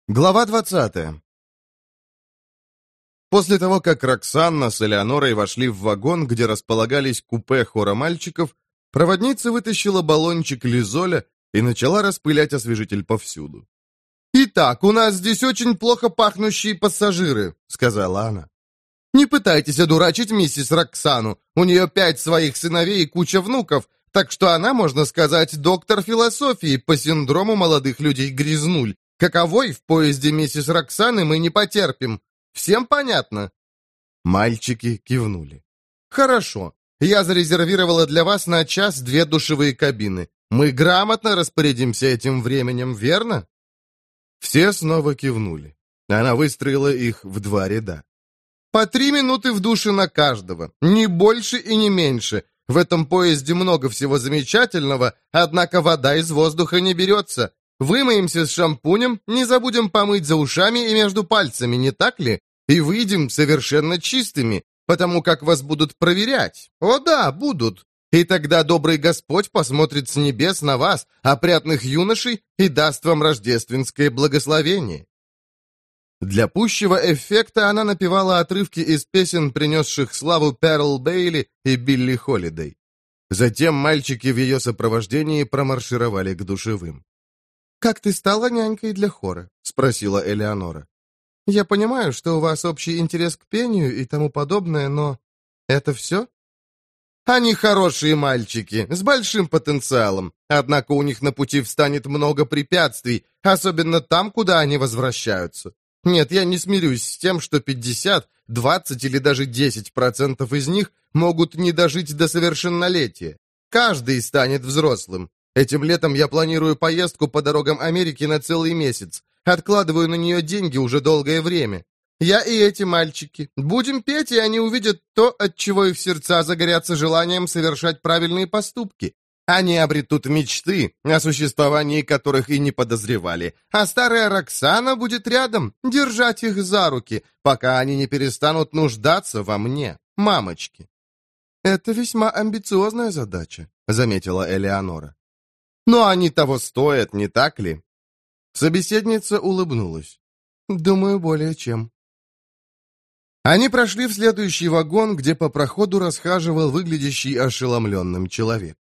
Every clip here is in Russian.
Глава 20. После того, как Роксанна с Элеонорой вошли в вагон, где располагались купе хора мальчиков, проводница вытащила баллончик лизоля и начала распылять освежитель повсюду. «Итак, у нас здесь очень плохо пахнущие пассажиры», — сказала она. «Не пытайтесь одурачить миссис Роксану. У нее 5 своих сыновей и куча внуков, так что она, можно сказать, доктор философии по синдрому молодых людей-грязнуль. Каковой в поезде миссис Роксаны мы не потерпим. Всем понятно?» Мальчики кивнули. «Хорошо. Я зарезервировала для вас на час 2 душевые кабины. Мы грамотно распорядимся этим временем, верно?» Все снова кивнули. Она выстроила их в 2 ряда. «По 3 минуты в душе на каждого. Ни больше и не меньше. В этом поезде много всего замечательного, однако вода из воздуха не берется. Вымоемся с шампунем, не забудем помыть за ушами и между пальцами, не так ли? И выйдем совершенно чистыми, потому как вас будут проверять. О да, будут. И тогда добрый Господь посмотрит с небес на вас, опрятных юношей, и даст вам рождественское благословение». Для пущего эффекта она напевала отрывки из песен, принесших славу Перл Бейли и Билли Холидей. Затем мальчики в ее сопровождении промаршировали к душевым. «Как ты стала нянькой для хора?» — спросила Элеонора. «Я понимаю, что у вас общий интерес к пению и тому подобное, но это все?» «Они хорошие мальчики, с большим потенциалом, однако у них на пути встанет много препятствий, особенно там, куда они возвращаются. Нет, я не смирюсь с тем, что 50, 20 или даже 10% из них могут не дожить до совершеннолетия. Каждый станет взрослым. Этим летом я планирую поездку по дорогам Америки на целый месяц. Откладываю на нее деньги уже долгое время. Я и эти мальчики. Будем петь, и они увидят то, от чего их сердца загорятся желанием совершать правильные поступки. Они обретут мечты, о существовании которых и не подозревали. А старая Роксана будет рядом, держать их за руки, пока они не перестанут нуждаться во мне, мамочки. «Это весьма амбициозная задача», — заметила Элеонора. «Но они того стоят, не так ли?» Собеседница улыбнулась. «Думаю, более чем». Они прошли в следующий вагон, где по проходу расхаживал выглядящий ошеломленным человек.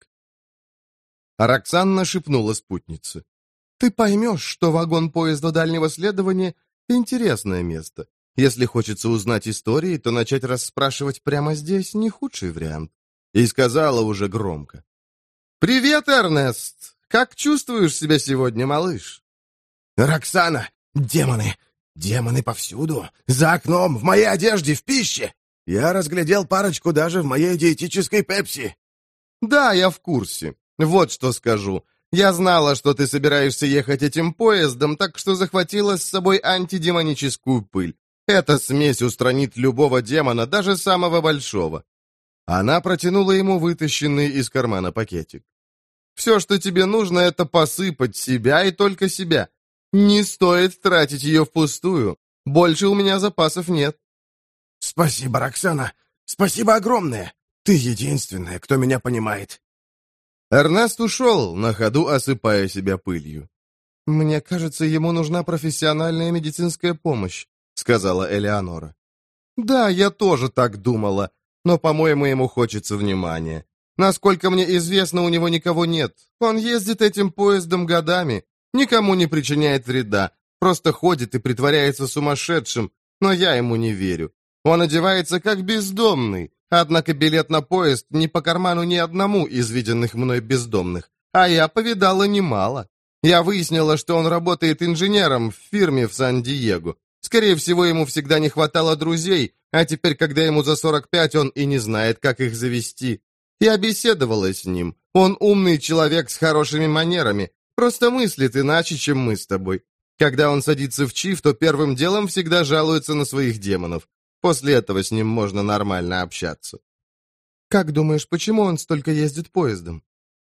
Роксанна шепнула спутнице. «Ты поймешь, что вагон поезда дальнего следования — интересное место. Если хочется узнать истории, то начать расспрашивать прямо здесь — не худший вариант». И сказала уже громко. «Привет, Эрнест! Как чувствуешь себя сегодня, малыш?» «Роксана! Демоны! Демоны повсюду! За окном, в моей одежде, в пище! Я разглядел парочку даже в моей диетической пепси!» «Да, я в курсе. Вот что скажу. Я знала, что ты собираешься ехать этим поездом, так что захватила с собой антидемоническую пыль. Эта смесь устранит любого демона, даже самого большого». Она протянула ему вытащенный из кармана пакетик. «Все, что тебе нужно, это посыпать себя и только себя. Не стоит тратить ее впустую. Больше у меня запасов нет». «Спасибо, Роксана! Спасибо огромное! Ты единственная, кто меня понимает!» Эрнест ушел, на ходу осыпая себя пылью. «Мне кажется, ему нужна профессиональная медицинская помощь», — сказала Элеонора. «Да, я тоже так думала, но, по-моему, ему хочется внимания. Насколько мне известно, у него никого нет. Он ездит этим поездом годами, никому не причиняет вреда, просто ходит и притворяется сумасшедшим, но я ему не верю. Он одевается как бездомный, однако билет на поезд не по карману ни одному из виденных мной бездомных, а я повидала немало. Я выяснила, что он работает инженером в фирме в Сан-Диего. Скорее всего, ему всегда не хватало друзей, а теперь, когда ему за 45, он и не знает, как их завести. Я беседовала с ним. Он умный человек с хорошими манерами, просто мыслит иначе, чем мы с тобой. Когда он садится в чиф, то первым делом всегда жалуется на своих демонов. После этого с ним можно нормально общаться». «Как думаешь, почему он столько ездит поездом?»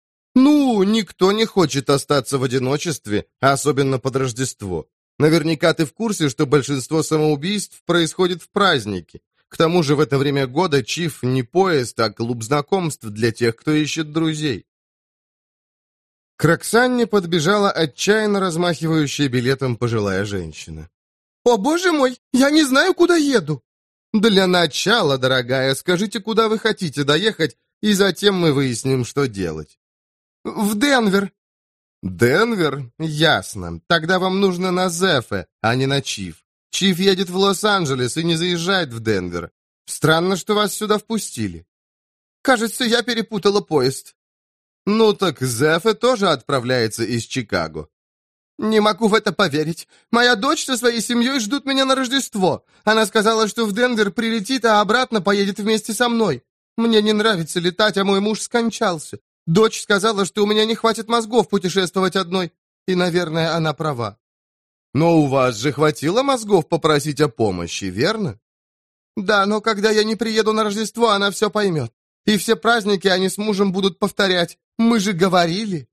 «Ну, никто не хочет остаться в одиночестве, особенно под Рождество. Наверняка ты в курсе, что большинство самоубийств происходит в праздники. К тому же в это время года чиф не поезд, а клуб знакомств для тех, кто ищет друзей». К Роксанне подбежала отчаянно размахивающая билетом пожилая женщина. «О, боже мой, я не знаю, куда еду!» «Для начала, дорогая, скажите, куда вы хотите доехать, и затем мы выясним, что делать». «В Денвер». «Денвер? Ясно. Тогда вам нужно на Зефе, а не на Чиф. Чиф едет в Лос-Анджелес и не заезжает в Денвер. Странно, что вас сюда впустили». «Кажется, я перепутала поезд». «Ну так Зефе тоже отправляется из Чикаго». «Не могу в это поверить. Моя дочь со своей семьей ждут меня на Рождество. Она сказала, что в Денвер прилетит, а обратно поедет вместе со мной. Мне не нравится летать, а мой муж скончался. Дочь сказала, что у меня не хватит мозгов путешествовать одной. И, наверное, она права». «Но у вас же хватило мозгов попросить о помощи, верно?» «Да, но когда я не приеду на Рождество, она все поймет. И все праздники они с мужем будут повторять. Мы же говорили».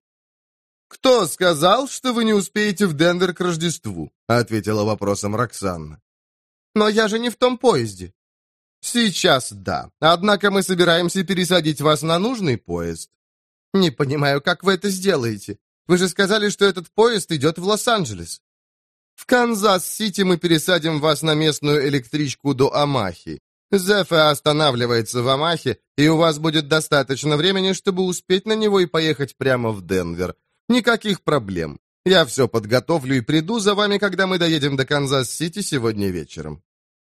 «Кто сказал, что вы не успеете в Денвер к Рождеству?» — ответила вопросом Роксанна. «Но я же не в том поезде». «Сейчас да. Однако мы собираемся пересадить вас на нужный поезд». «Не понимаю, как вы это сделаете? Вы же сказали, что этот поезд идет в Лос-Анджелес». «В Канзас-Сити мы пересадим вас на местную электричку до Омахи. Зефе останавливается в Омахе, и у вас будет достаточно времени, чтобы успеть на него и поехать прямо в Денвер. Никаких проблем. Я все подготовлю и приду за вами, когда мы доедем до Канзас-Сити сегодня вечером».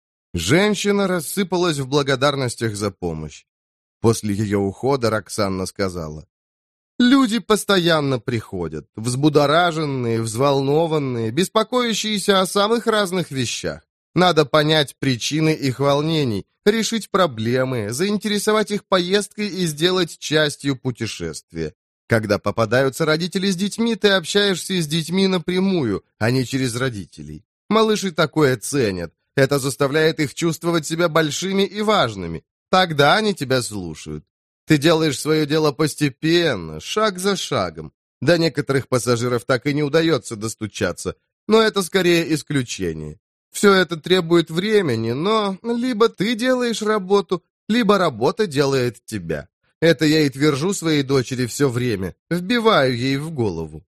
Женщина рассыпалась в благодарностях за помощь. После ее ухода Роксанна сказала: «Люди постоянно приходят, взбудораженные, взволнованные, беспокоящиеся о самых разных вещах. Надо понять причины их волнений, решить проблемы, заинтересовать их поездкой и сделать частью путешествия. Когда попадаются родители с детьми, ты общаешься с детьми напрямую, а не через родителей. Малыши такое ценят. Это заставляет их чувствовать себя большими и важными. Тогда они тебя слушают. Ты делаешь свое дело постепенно, шаг за шагом. До некоторых пассажиров так и не удается достучаться, но это скорее исключение. Все это требует времени, но либо ты делаешь работу, либо работа делает тебя. Это я и твержу своей дочери все время, вбиваю ей в голову».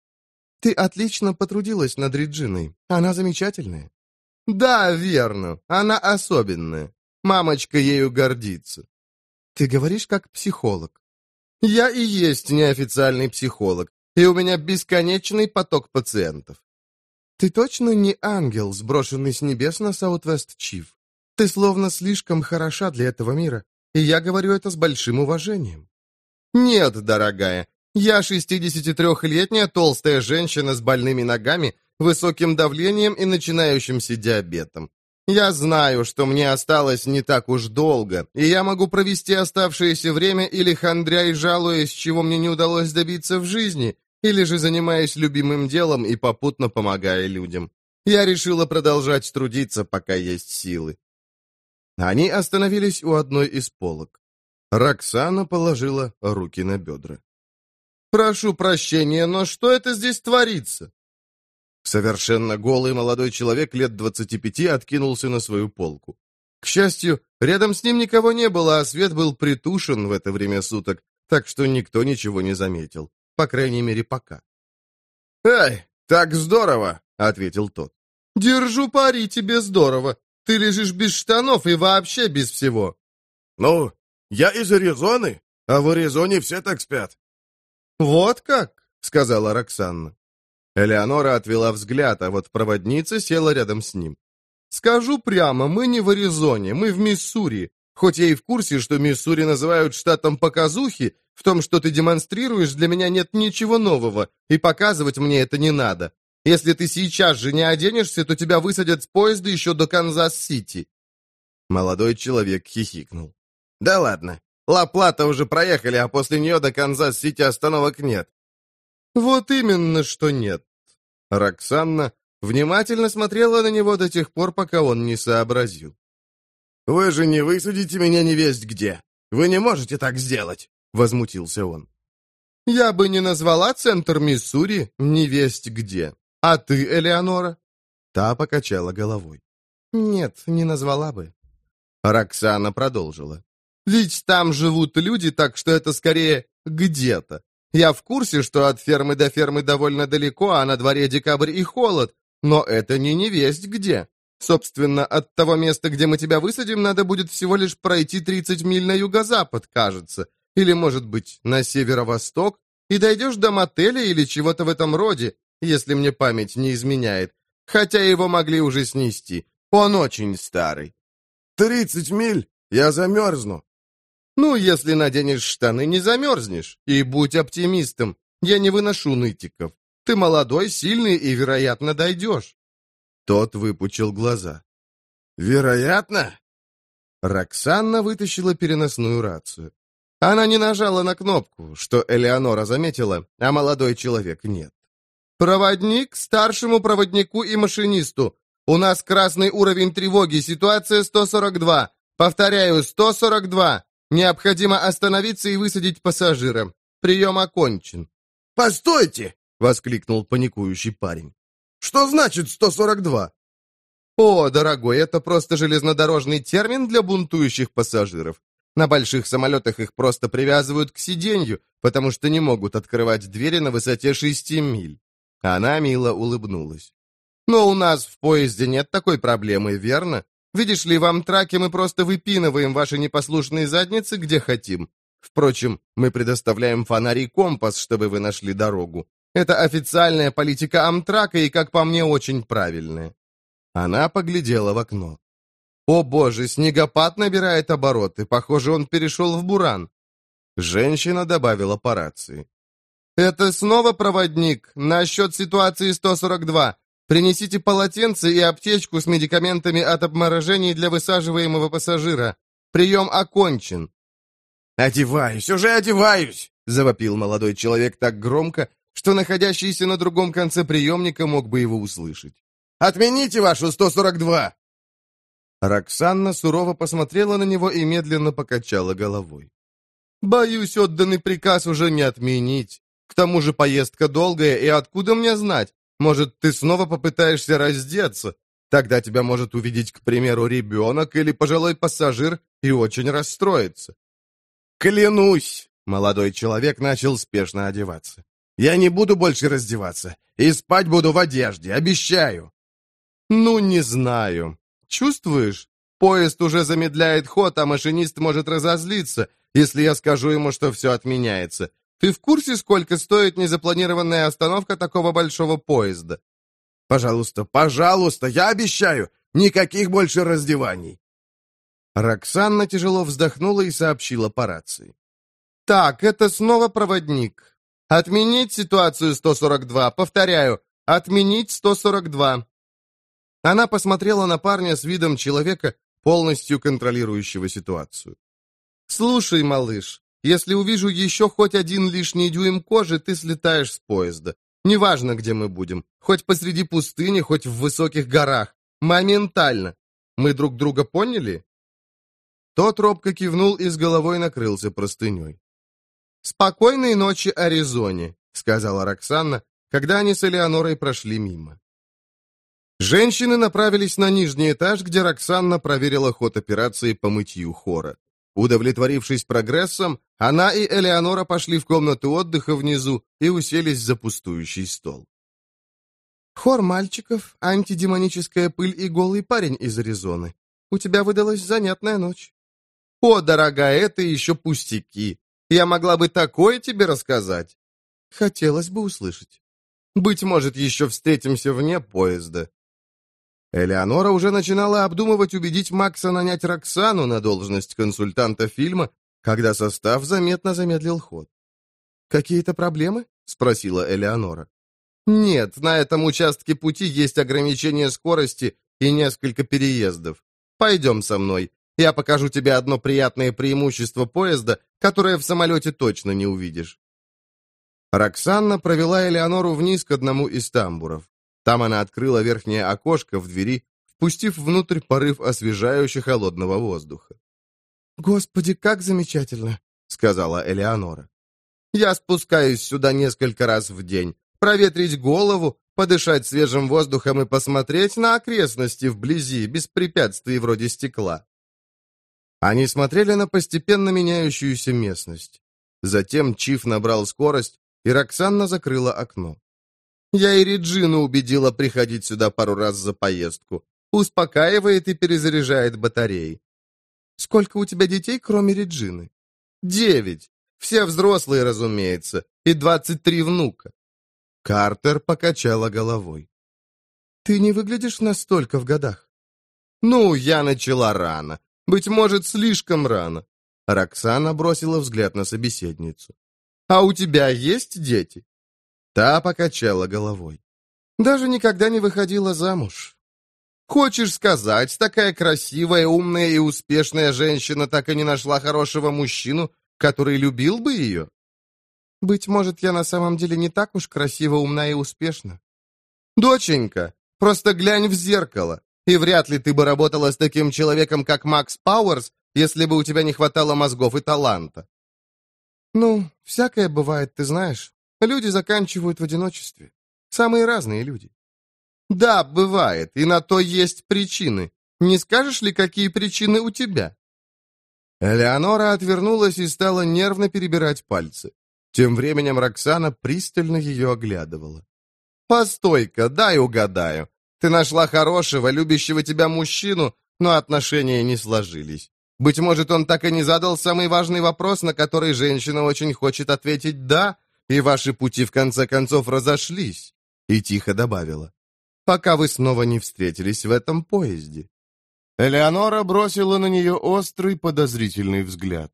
«Ты отлично потрудилась над Реджиной. Она замечательная». «Да, верно. Она особенная. Мамочка ею гордится». «Ты говоришь как психолог». «Я и есть неофициальный психолог, и у меня бесконечный поток пациентов». «Ты точно не ангел, сброшенный с небес на Саут-Вест-Чиф? Ты словно слишком хороша для этого мира, и я говорю это с большим уважением». «Нет, дорогая, я 63-летняя толстая женщина с больными ногами, высоким давлением и начинающимся диабетом. Я знаю, что мне осталось не так уж долго, и я могу провести оставшееся время или хандря и жалуясь, чего мне не удалось добиться в жизни, или же занимаясь любимым делом и попутно помогая людям. Я решила продолжать трудиться, пока есть силы». Они остановились у одной из полок. Роксана положила руки на бедра. «Прошу прощения, но что это здесь творится?» Совершенно голый молодой человек лет 25 откинулся на свою полку. К счастью, рядом с ним никого не было, а свет был притушен в это время суток, так что никто ничего не заметил. По крайней мере, пока. «Эй, так здорово!» — ответил тот. «Держу пари, тебе здорово. Ты лежишь без штанов и вообще без всего». «Ну, я из Аризоны, а в Аризоне все так спят». «Вот как?» — сказала Роксанна. Элеонора отвела взгляд, а вот проводница села рядом с ним. «Скажу прямо, мы не в Аризоне, мы в Миссури. Хоть я и в курсе, что Миссури называют штатом показухи, в том, что ты демонстрируешь, для меня нет ничего нового, и показывать мне это не надо. Если ты сейчас же не оденешься, то тебя высадят с поезда еще до Канзас-Сити». Молодой человек хихикнул. «Да ладно, Ла-Плата уже проехали, а после нее до Канзас-Сити остановок нет». «Вот именно, что нет». Роксанна внимательно смотрела на него до тех пор, пока он не сообразил. «Вы же не высадите меня невесть где. Вы не можете так сделать», — возмутился он. «Я бы не назвала центр Миссури невесть где. А ты, Элеонора?» Та покачала головой. «Нет, не назвала бы». Роксана продолжила. «Ведь там живут люди, так что это скорее где-то. Я в курсе, что от фермы до фермы довольно далеко, а на дворе декабрь и холод, но это не невесть где. Собственно, от того места, где мы тебя высадим, надо будет всего лишь пройти 30 миль на юго-запад, кажется, или, может быть, на северо-восток, и дойдешь до мотеля или чего-то в этом роде, если мне память не изменяет, хотя его могли уже снести. Он очень старый. 30 миль? Я замерзну. Ну, если наденешь штаны, не замерзнешь. И будь оптимистом. Я не выношу нытиков. Ты молодой, сильный и, вероятно, дойдешь. Тот выпучил глаза. Вероятно? Роксанна вытащила переносную рацию. Она не нажала на кнопку, что Элеонора заметила, а молодой человек нет. «Проводник старшему проводнику и машинисту. У нас красный уровень тревоги, ситуация 142. Повторяю, 142. Необходимо остановиться и высадить пассажира. Прием окончен». «Постойте!» — воскликнул паникующий парень. «Что значит 142?» «О, дорогой, это просто железнодорожный термин для бунтующих пассажиров. На больших самолетах их просто привязывают к сиденью, потому что не могут открывать двери на высоте 6 миль». Она мило улыбнулась. «Но у нас в поезде нет такой проблемы, верно? Видишь ли, в Амтраке мы просто выпинываем ваши непослушные задницы, где хотим. Впрочем, мы предоставляем фонарь и компас, чтобы вы нашли дорогу. Это официальная политика Амтрака и, как по мне, очень правильная». Она поглядела в окно. «О боже, снегопад набирает обороты. Похоже, он перешел в буран». Женщина добавила по рации. «Это снова проводник. Насчет ситуации 142. Принесите полотенце и аптечку с медикаментами от обморожений для высаживаемого пассажира. Прием окончен». «Одеваюсь, уже одеваюсь!» — завопил молодой человек так громко, что находящийся на другом конце приемника мог бы его услышать. «Отмените вашу 142!» Роксанна сурово посмотрела на него и медленно покачала головой. «Боюсь, отданный приказ уже не отменить. К тому же поездка долгая, и откуда мне знать? Может, ты снова попытаешься раздеться? Тогда тебя может увидеть, к примеру, ребенок или пожилой пассажир и очень расстроиться». «Клянусь!» — молодой человек начал спешно одеваться. «Я не буду больше раздеваться, и спать буду в одежде, обещаю!» «Ну, не знаю. Чувствуешь? Поезд уже замедляет ход, а машинист может разозлиться, если я скажу ему, что все отменяется. Ты в курсе, сколько стоит незапланированная остановка такого большого поезда?» «Пожалуйста, пожалуйста, я обещаю, никаких больше раздеваний!» Роксанна тяжело вздохнула и сообщила по рации. «Так, это снова проводник. Отменить ситуацию 142, повторяю, отменить 142. Она посмотрела на парня с видом человека, полностью контролирующего ситуацию. «Слушай, малыш, если увижу еще хоть один лишний дюйм кожи, ты слетаешь с поезда. Неважно, где мы будем, хоть посреди пустыни, хоть в высоких горах. Моментально. Мы друг друга поняли?» Тот робко кивнул и с головой накрылся простыней. «Спокойной ночи, Аризоне», — сказала Роксанна, когда они с Элеонорой прошли мимо. Женщины направились на нижний этаж, где Роксанна проверила ход операции по мытью хора. Удовлетворившись прогрессом, она и Элеонора пошли в комнату отдыха внизу и уселись за пустующий стол. «Хор мальчиков, антидемоническая пыль и голый парень из Аризоны. У тебя выдалась занятная ночь». «О, дорогая, это еще пустяки. Я могла бы такое тебе рассказать». «Хотелось бы услышать. Быть может, еще встретимся вне поезда». Элеонора уже начинала обдумывать убедить Макса нанять Роксану на должность консультанта фильма, когда состав заметно замедлил ход. «Какие-то проблемы?» — спросила Элеонора. «Нет, на этом участке пути есть ограничение скорости и несколько переездов. Пойдем со мной. Я покажу тебе одно приятное преимущество поезда, которое в самолете точно не увидишь». Роксанна провела Элеонору вниз к одному из тамбуров. Там она открыла верхнее окошко в двери, впустив внутрь порыв освежающего холодного воздуха. «Господи, как замечательно!» — сказала Элеонора. «Я спускаюсь сюда несколько раз в день, проветрить голову, подышать свежим воздухом и посмотреть на окрестности вблизи, без препятствий вроде стекла». Они смотрели на постепенно меняющуюся местность. Затем Чиф набрал скорость, и Роксанна закрыла окно. «Я и Реджину убедила приходить сюда пару раз за поездку. Успокаивает и перезаряжает батареи». «Сколько у тебя детей, кроме Реджины?» 9. Все взрослые, разумеется, и 23 внука». Картер покачала головой. «Ты не выглядишь настолько в годах». «Ну, я начала рано. Быть может, слишком рано». Роксана бросила взгляд на собеседницу. «А у тебя есть дети?» Та покачала головой. «Даже никогда не выходила замуж». «Хочешь сказать, такая красивая, умная и успешная женщина так и не нашла хорошего мужчину, который любил бы ее?» «Быть может, я на самом деле не так уж красиво, умна и успешна». «Доченька, просто глянь в зеркало, и вряд ли ты бы работала с таким человеком, как Макс Пауэрс, если бы у тебя не хватало мозгов и таланта». «Ну, всякое бывает, ты знаешь. Люди заканчивают в одиночестве. Самые разные люди». «Да, бывает, и на то есть причины. Не скажешь ли, какие причины у тебя?» Элеонора отвернулась и стала нервно перебирать пальцы. Тем временем Роксана пристально ее оглядывала. «Постой-ка, дай угадаю. Ты нашла хорошего, любящего тебя мужчину, но отношения не сложились. Быть может, он так и не задал самый важный вопрос, на который женщина очень хочет ответить «да», и ваши пути в конце концов разошлись». И тихо добавила. «Пока вы снова не встретились в этом поезде». Элеонора бросила на нее острый, подозрительный взгляд.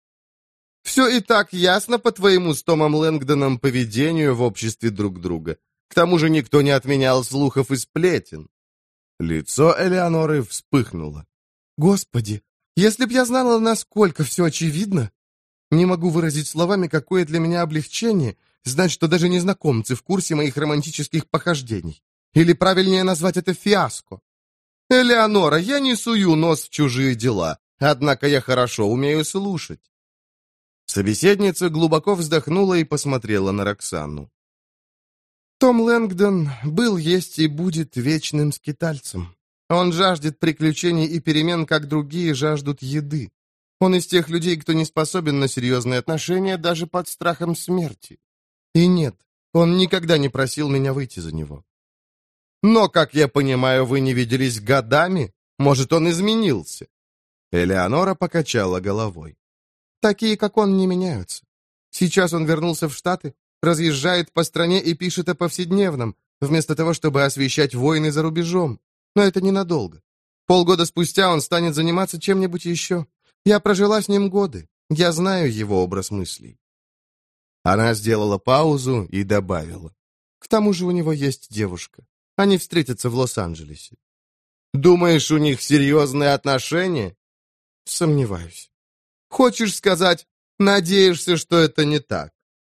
«Все и так ясно по твоему с Томом Лэнгдоном поведению в обществе друг друга. К тому же никто не отменял слухов и сплетен». Лицо Элеоноры вспыхнуло. «Господи, если б я знала, насколько все очевидно! Не могу выразить словами, какое для меня облегчение знать, что даже незнакомцы в курсе моих романтических похождений. Или правильнее назвать это фиаско. Элеонора, я не сую нос в чужие дела, однако я хорошо умею слушать». Собеседница глубоко вздохнула и посмотрела на Роксану. «Том Лэнгдон был, есть и будет вечным скитальцем. Он жаждет приключений и перемен, как другие жаждут еды. Он из тех людей, кто не способен на серьезные отношения даже под страхом смерти. И нет, он никогда не просил меня выйти за него. Но, как я понимаю, вы не виделись годами? Может, он изменился?» Элеонора покачала головой. «Такие, как он, не меняются. Сейчас он вернулся в Штаты, разъезжает по стране и пишет о повседневном, вместо того, чтобы освещать войны за рубежом. Но это ненадолго. Полгода спустя он станет заниматься чем-нибудь еще. Я прожила с ним годы. Я знаю его образ мыслей». Она сделала паузу и добавила. «К тому же у него есть девушка. Они встретятся в Лос-Анджелесе». «Думаешь, у них серьезные отношения?» «Сомневаюсь». «Хочешь сказать, надеешься, что это не так?»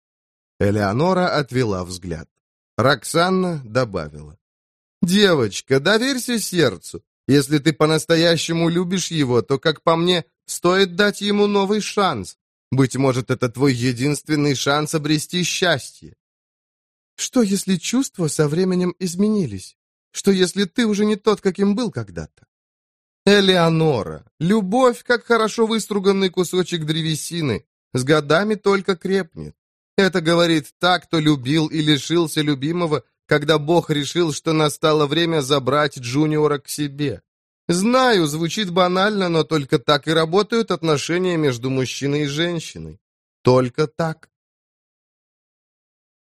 Элеонора отвела взгляд. Роксанна добавила. «Девочка, доверься сердцу. Если ты по-настоящему любишь его, то, как по мне, стоит дать ему новый шанс. Быть может, это твой единственный шанс обрести счастье». «Что, если чувства со временем изменились? Что, если ты уже не тот, каким был когда-то?» «Элеонора, любовь, как хорошо выструганный кусочек древесины, с годами только крепнет. Это говорит так, кто любил и лишился любимого, когда Бог решил, что настало время забрать Джуниора к себе. Знаю, звучит банально, но только так и работают отношения между мужчиной и женщиной. Только так».